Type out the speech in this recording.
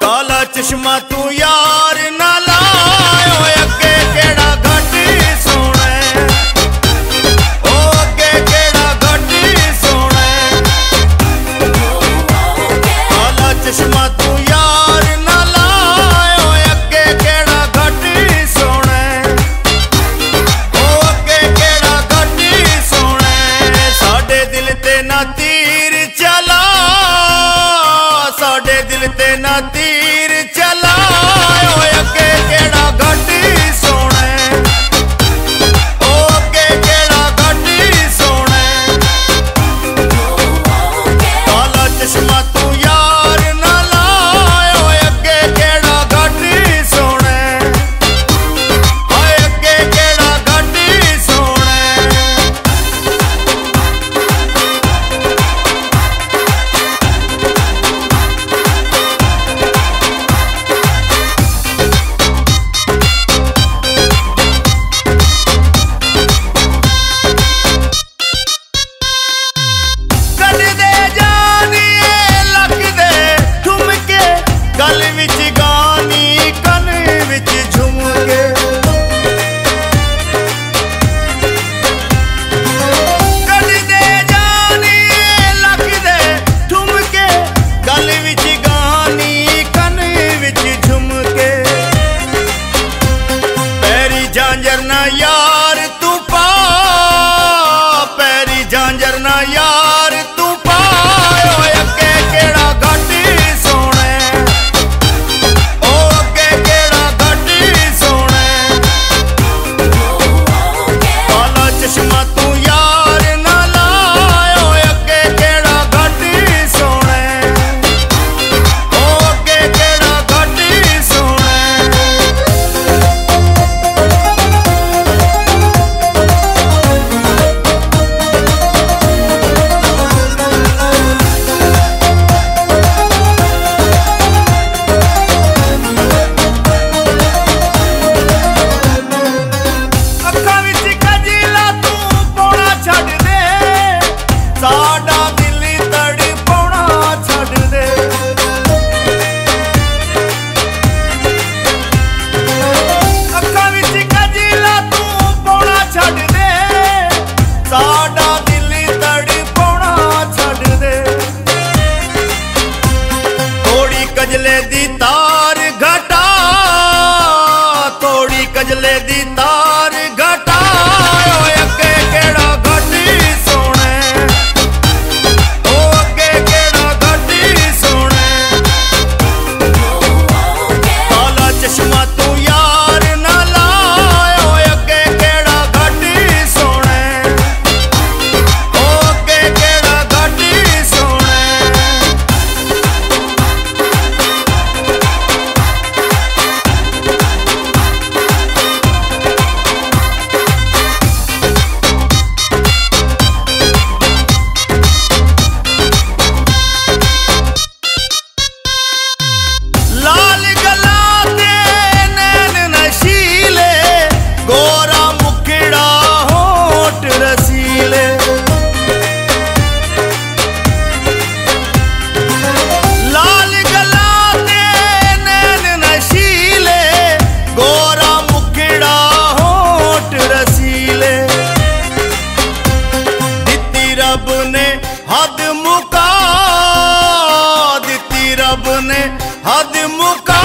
काला चश्मा तू यार ना लायो अगे केड़ा घट सोना ओ अगे केड़ा घट सोना काला चश्मा तू यार ना लायो अगे केड़ा घट सोना ओ अगे केड़ा घट सोना साडे दिल ते ना तीर चला साडे दिल ते ना तीर चला अगे केड़ा घट सोना ओ अगे केड़ा घट सोना काला चश्मा तू यार ना लायो अगे केड़ा घट सोना अगे केड़ा घट सोना गल विच गानी कन विच झुमके कद दे जानी लख दे ठुमके गल विच गानी कन विच झुमके पैरी झांझर ना यार तू पा पैरी झांझर ना यार तू पा अगे केड़ा घट सोना चश्मा तू यार ना लायो अगे केड़ा घट सोना ओ अगे केड़ा घट सोना अखा विच कजला तू पौना छड़ दे साडा दिल तड़पाउणा छड़ दे अखा विच कजला तू पौना छड़ दे साडा दिल तड़पाउणा छड़ दे थोड़ी कजले दी तार घटा थोड़ी कजले दी तार घटा अगे केड़ा घट सोना ओ अगे केड़ा घट सोना काला चश्मा तू यार ना लायो अगे केड़ा घट सोना ओ अगे केड़ा घट सोना लाल गला ते नैन नशीले गोरा मुखड़ा होठ रसीले लाल गला ते नैन नशीले गोरा मुखड़ा होठ रसीले दित्ती रब ने हद मुका दित्ती रब ने हद मुका